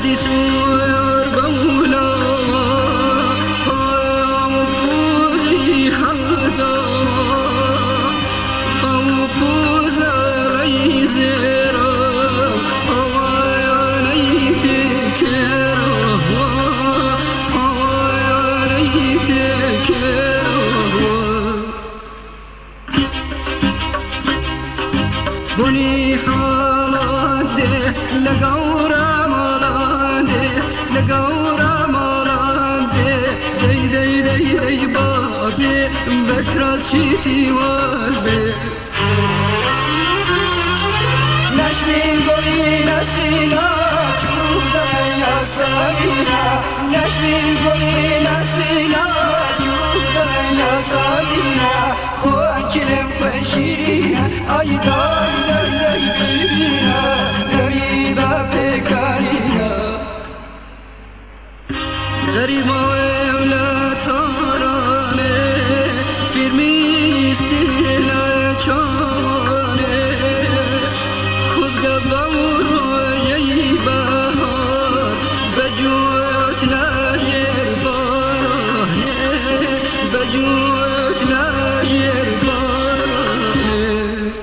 بني حالده لقورا مالاده لقورا مالاده دي دي دي دي بابي بكرة شيتي والبي نشمين قولي نسينا شوفنا يا سامينا نشمين قولي نسينا شوفنا يا سامينا خوانجلم وشيرينا أيضا غريبة ولا تراني فرمي استهلا چاني خوز قبل روی بهار بجوت نجر باراني بجوت نجر باراني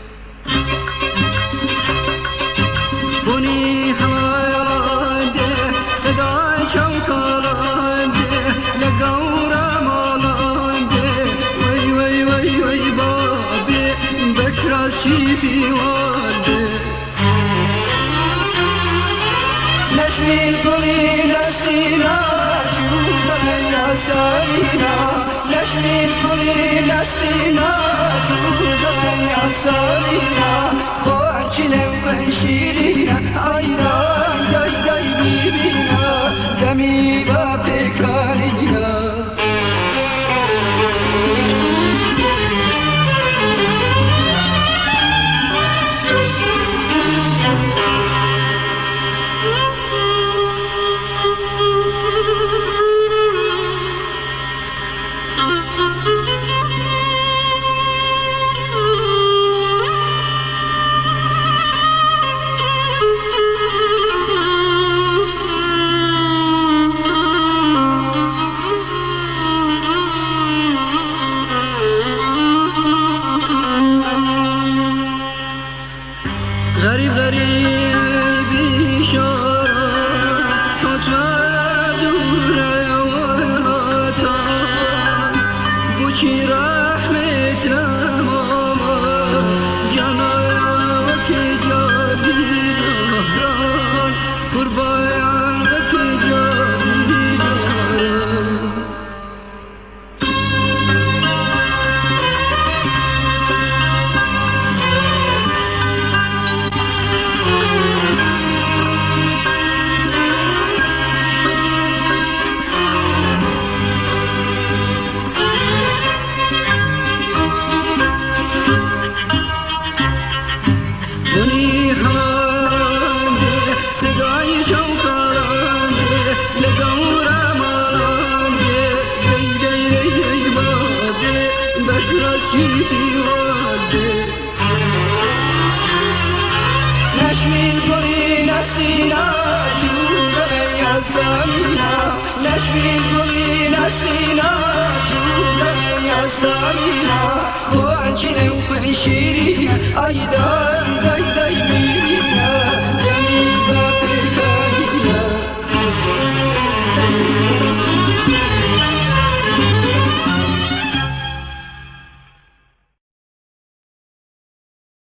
بني حوالاده صدای چوکالاده لگورا مالاده وی وی وی وی بابی بکراز شیتی واده نشمین گلی نسینا چوبه یا سالینا نشمین گلی نسینا چوبه یا سالینا خوانچلم کن شیرینا آیدا دای دای بیبینا دمی با پیکارینا غریب غریبی شارم تو دوره ولاتم بوچی رحمت نماما جنایم که جادی دارم قربایم که جادی دارم شیتی واده نشمین گلی نسینا چوبه یا سامینا نشمین گلی نسینا چوبه یا سامینا خوانچلم کن شیرینا آیدا دای دای